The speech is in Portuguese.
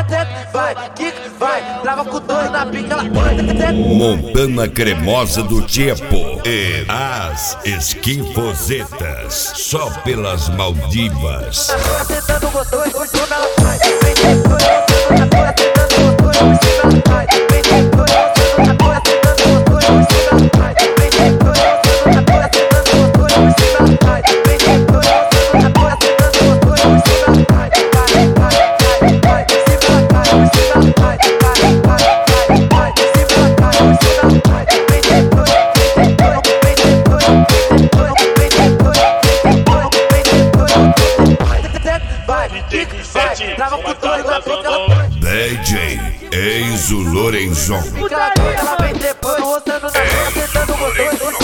vai, kick, vai, trava com dois na pica, ela Montana cremosa do Tiepo e as esquifosetas, só pelas Maldivas. Sentando gostoso, por cima ela vai, vem depois, sentando gostoso, por cima ela vai, vem depois, sentando gostoso, por cima ela vai, vem depois, sentando gostoso, por cima ela vai, vem depois, sentando gostoso, por cima ela vai, vai, cima ela cai, por cima ela vai, vai, cima ela cai, por cima ela vai, vem depois, vai, trava com dois na pica, ela DJ Enzo Lorenzon. ela vem depois, roçando na boca, sentando gostoso.